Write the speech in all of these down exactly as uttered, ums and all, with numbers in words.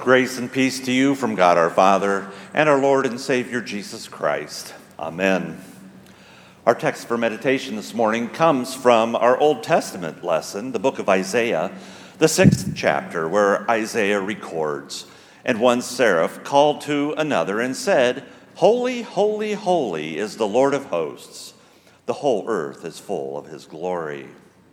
Grace and peace to you from God our Father and our Lord and Savior Jesus Christ. Amen. Our text for meditation this morning comes from our Old Testament lesson, the book of Isaiah, the sixth chapter, where Isaiah records, "And one seraph called to another and said, 'Holy, holy, holy is the Lord of hosts. The whole earth is full of his glory.'"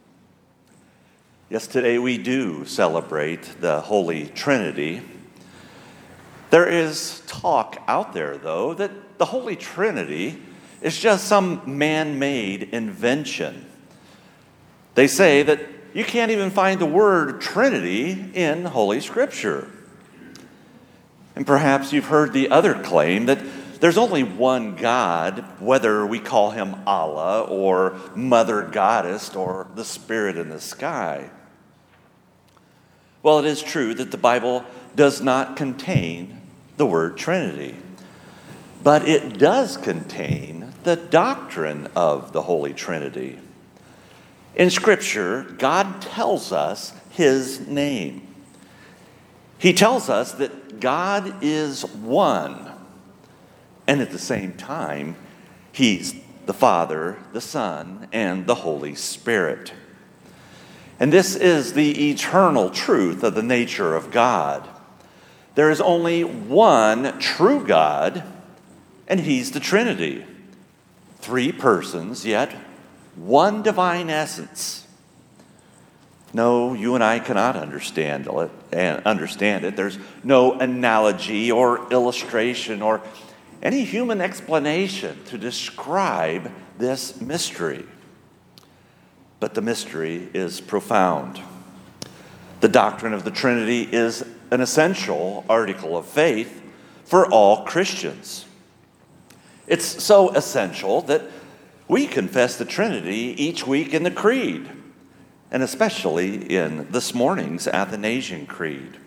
Yes, today we do celebrate the Holy Trinity. There is talk out there, though, that the Holy Trinity is just some man-made invention. They say that you can't even find the word Trinity in Holy Scripture. And perhaps you've heard the other claim that there's only one God, whether we call him Allah or Mother Goddess or the Spirit in the sky. Well, it is true that the Bible does not contain the word Trinity, but it does contain the doctrine of the Holy Trinity. In Scripture, God tells us his name. He tells us that God is one, and at the same time, he's the Father, the Son, and the Holy Spirit. And this is the eternal truth of the nature of God. There is only one true God, and he's the Trinity. Three persons, yet one divine essence. No, you and I cannot understand it. Understand it. There's no analogy or illustration or any human explanation to describe this mystery. But the mystery is profound. The doctrine of the Trinity is an essential article of faith for all Christians. It's so essential that we confess the Trinity each week in the Creed, and especially in this morning's Athanasian Creed.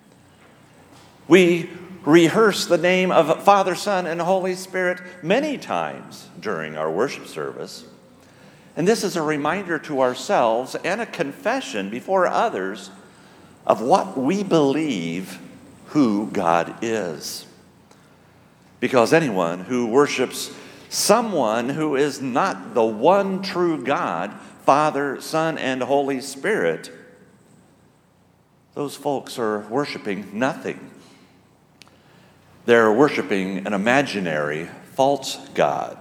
We rehearse the name of Father, Son, and Holy Spirit many times during our worship service. And this is a reminder to ourselves and a confession before others of what we believe who God is. Because anyone who worships someone who is not the one true God, Father, Son, and Holy Spirit, those folks are worshiping nothing. They're worshiping an imaginary, false God.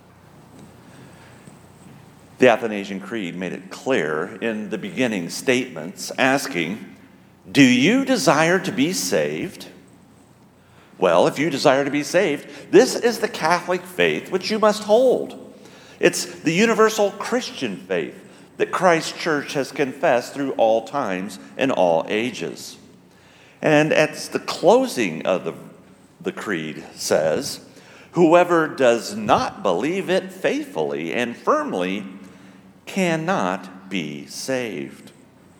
The Athanasian Creed made it clear in the beginning statements, asking, "Do you desire to be saved? Well, if you desire to be saved, this is the Catholic faith which you must hold. It's the universal Christian faith that Christ's church has confessed through all times and all ages." And at the closing of the, the creed says, "Whoever does not believe it faithfully and firmly cannot be saved."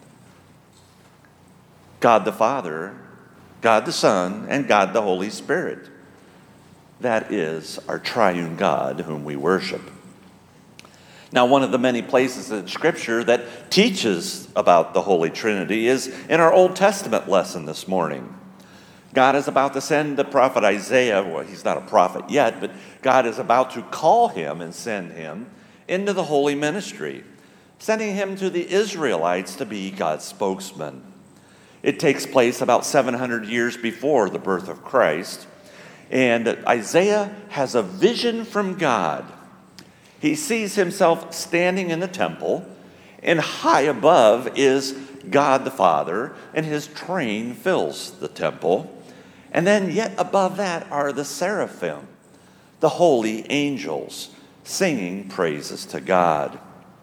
God the Father, God the Son, and God the Holy Spirit. That is our triune God whom we worship. Now, one of the many places in Scripture that teaches about the Holy Trinity is in our Old Testament lesson this morning. God is about to send the prophet Isaiah, well, he's not a prophet yet, but God is about to call him and send him into the holy ministry, sending him to the Israelites to be God's spokesman. It takes place about seven hundred years before the birth of Christ, and Isaiah has a vision from God. He sees himself standing in the temple, and high above is God the Father, and his train fills the temple. And then yet above that are the seraphim, the holy angels, singing praises to God.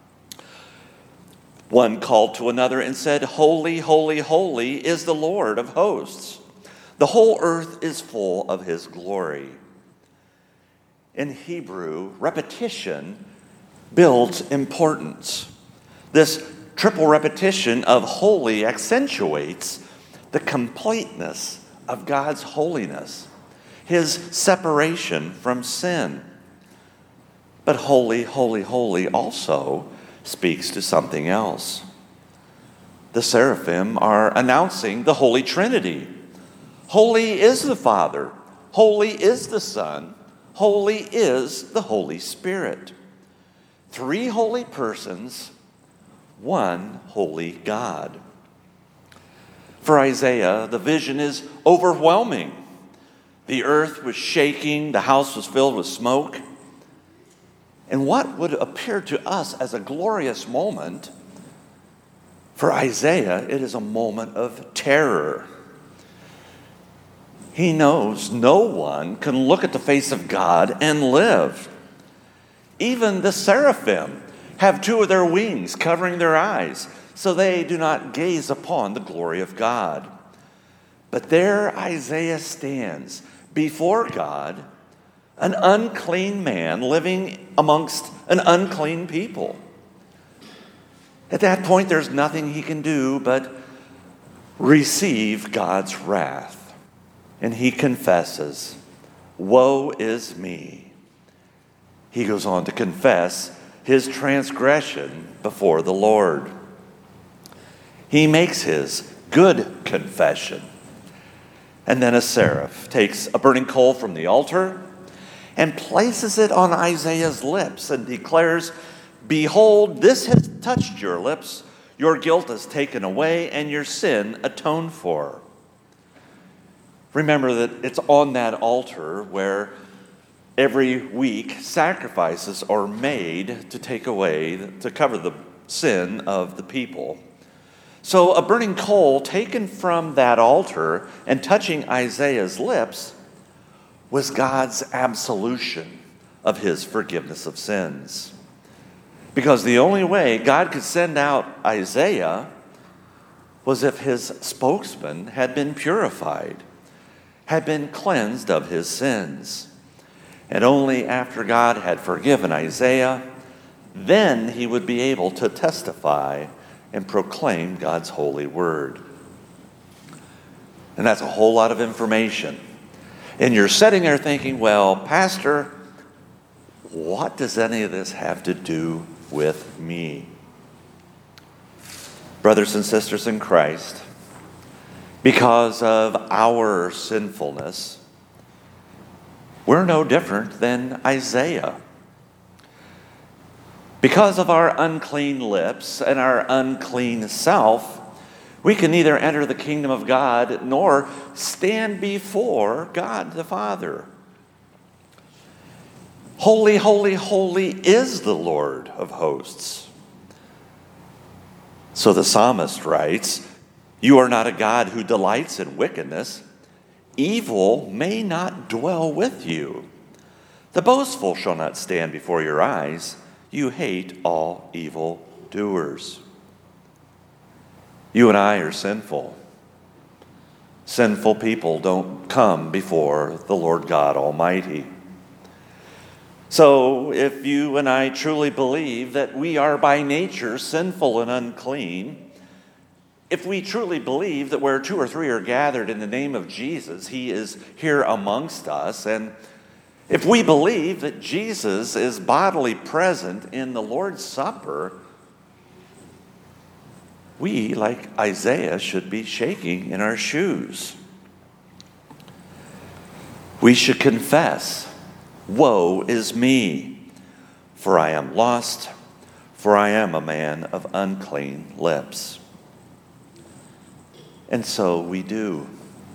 One called to another and said, "Holy, holy, holy is the Lord of hosts. The whole earth is full of his glory." In Hebrew, repetition builds importance. This triple repetition of holy accentuates the completeness of God's holiness, his separation from sin. But holy, holy, holy also speaks to something else. The seraphim are announcing the Holy Trinity. Holy is the Father. Holy is the Son. Holy is the Holy Spirit. Three holy persons, one holy God. For Isaiah, the vision is overwhelming. The earth was shaking, the house was filled with smoke. And what would appear to us as a glorious moment, for Isaiah, it is a moment of terror. He knows no one can look at the face of God and live. Even the seraphim have two of their wings covering their eyes, so they do not gaze upon the glory of God. But there Isaiah stands before God, an unclean man living amongst an unclean people. At that point, there's nothing he can do but receive God's wrath. And he confesses, "Woe is me." He goes on to confess his transgression before the Lord. He makes his good confession. And then a seraph takes a burning coal from the altar and places it on Isaiah's lips and declares, "Behold, this has touched your lips. Your guilt is taken away and your sin atoned for." Remember that it's on that altar where every week sacrifices are made to take away, to cover the sin of the people. So a burning coal taken from that altar and touching Isaiah's lips was God's absolution of his forgiveness of sins. Because the only way God could send out Isaiah was if his spokesman had been purified, had been cleansed of his sins. And only after God had forgiven Isaiah, then he would be able to testify and proclaim God's holy word. And that's a whole lot of information. And you're sitting there thinking, well, Pastor, what does any of this have to do with me? Brothers and sisters in Christ, because of our sinfulness, we're no different than Isaiah. Because of our unclean lips and our unclean self, we can neither enter the kingdom of God nor stand before God the Father. Holy, holy, holy is the Lord of hosts. So the psalmist writes, "You are not a God who delights in wickedness. Evil may not dwell with you. The boastful shall not stand before your eyes. You hate all evil doers." You and I are sinful. Sinful people don't come before the Lord God Almighty. So if you and I truly believe that we are by nature sinful and unclean, if we truly believe that where two or three are gathered in the name of Jesus, he is here amongst us, and if we believe that Jesus is bodily present in the Lord's Supper, we, like Isaiah, should be shaking in our shoes. We should confess, "Woe is me, for I am lost, for I am a man of unclean lips." And so we do.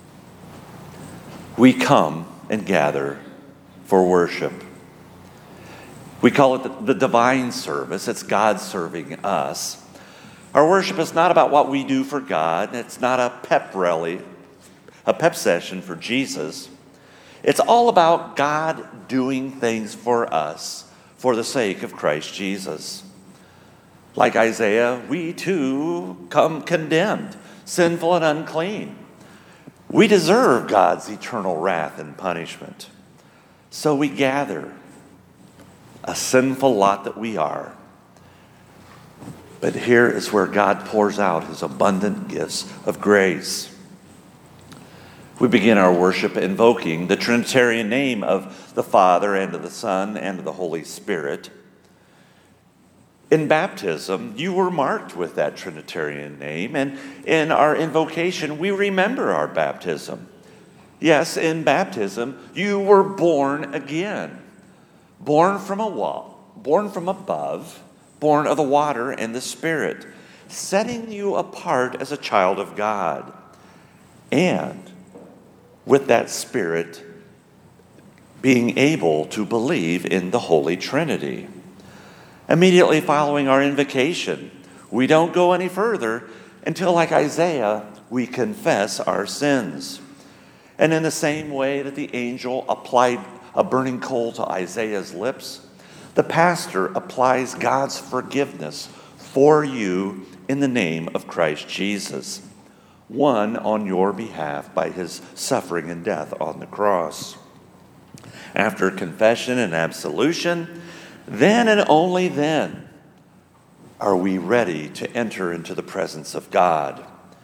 We come and gather for worship. We call it the divine service. It's God serving us. Our worship is not about what we do for God. It's not a pep rally, a pep session for Jesus. It's all about God doing things for us for the sake of Christ Jesus. Like Isaiah, we too come condemned, sinful and unclean. We deserve God's eternal wrath and punishment. So we gather, a sinful lot that we are. But here is where God pours out his abundant gifts of grace. We begin our worship invoking the Trinitarian name of the Father and of the Son and of the Holy Spirit. In baptism, you were marked with that Trinitarian name, and in our invocation, we remember our baptism. Yes, in baptism, you were born again, born from a wall, born from above, born of the water and the Spirit, setting you apart as a child of God. And with that Spirit, being able to believe in the Holy Trinity. Immediately following our invocation, we don't go any further until, like Isaiah, we confess our sins. And in the same way that the angel applied a burning coal to Isaiah's lips, the pastor applies God's forgiveness for you in the name of Christ Jesus, won on your behalf by his suffering and death on the cross. After confession and absolution, then and only then are we ready to enter into the presence of God.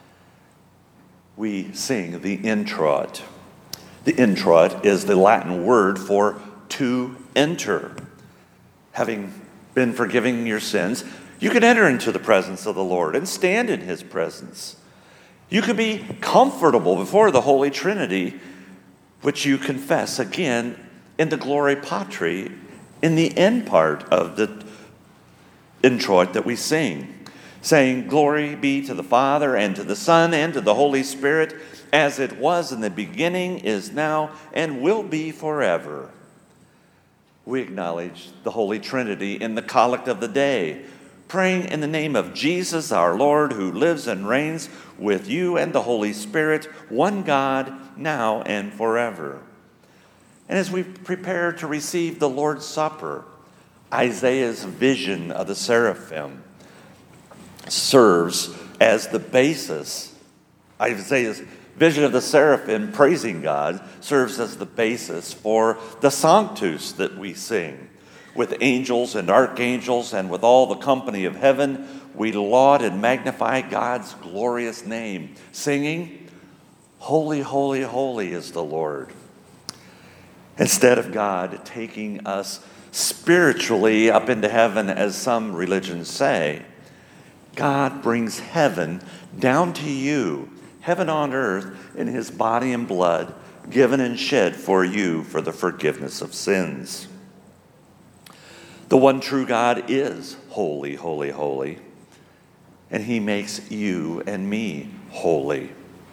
We sing the introit. The introit is the Latin word for to enter. Having been forgiven your sins, you can enter into the presence of the Lord and stand in his presence. You can be comfortable before the Holy Trinity, which you confess again in the Gloria Patri, in the end part of the introit that we sing, saying, "Glory be to the Father, and to the Son, and to the Holy Spirit, as it was in the beginning, is now, and will be forever." We acknowledge the Holy Trinity in the collect of the day, praying in the name of Jesus our Lord, who lives and reigns with you and the Holy Spirit, one God, now and forever. And as we prepare to receive the Lord's Supper, Isaiah's vision of the seraphim serves as the basis. Isaiah's vision of the seraphim praising God serves as the basis for the Sanctus that we sing. With angels and archangels and with all the company of heaven, we laud and magnify God's glorious name, singing, "Holy, holy, holy is the Lord." Instead of God taking us spiritually up into heaven, as some religions say, God brings heaven down to you, heaven on earth, in his body and blood, given and shed for you for the forgiveness of sins. The one true God is holy, holy, holy, and he makes you and me holy.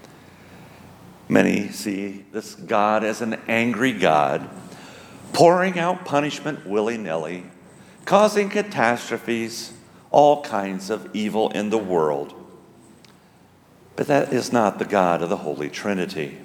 Many see this God as an angry God, pouring out punishment willy-nilly, causing catastrophes, all kinds of evil in the world. But that is not the God of the Holy Trinity.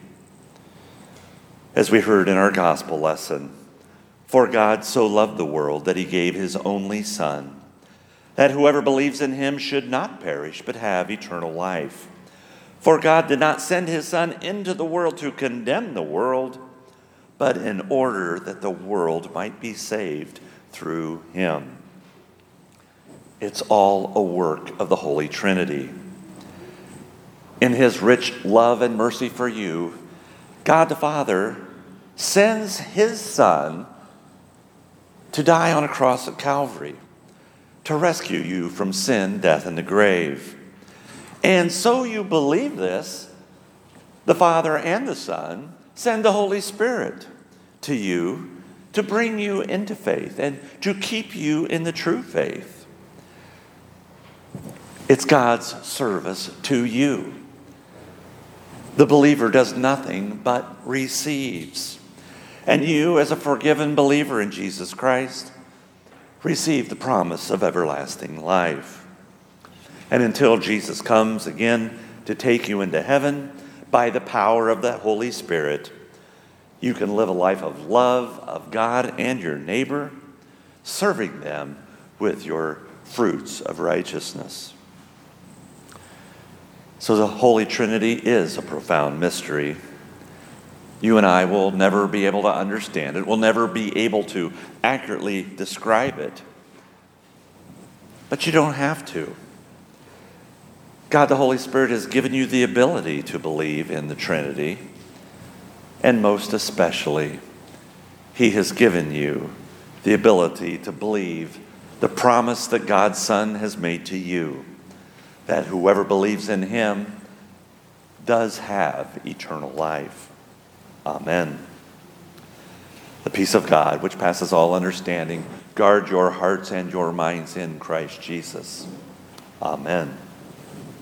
As we heard in our gospel lesson, "For God so loved the world that he gave his only Son, that whoever believes in him should not perish but have eternal life. For God did not send his Son into the world to condemn the world, but in order that the world might be saved through him." It's all a work of the Holy Trinity. In his rich love and mercy for you, God the Father sends his Son to die on a cross at Calvary, to rescue you from sin, death, and the grave. And so you believe this, the Father and the Son send the Holy Spirit to you to bring you into faith and to keep you in the true faith. It's God's service to you. The believer does nothing but receives. And you, as a forgiven believer in Jesus Christ, receive the promise of everlasting life. And until Jesus comes again to take you into heaven, by the power of the Holy Spirit, you can live a life of love of God and your neighbor, serving them with your fruits of righteousness. So the Holy Trinity is a profound mystery. You and I will never be able to understand it. We'll never be able to accurately describe it. But you don't have to. God the Holy Spirit has given you the ability to believe in the Trinity. And most especially, he has given you the ability to believe the promise that God's Son has made to you, that whoever believes in him does have eternal life. Amen. The peace of God, which passes all understanding, guard your hearts and your minds in Christ Jesus. Amen.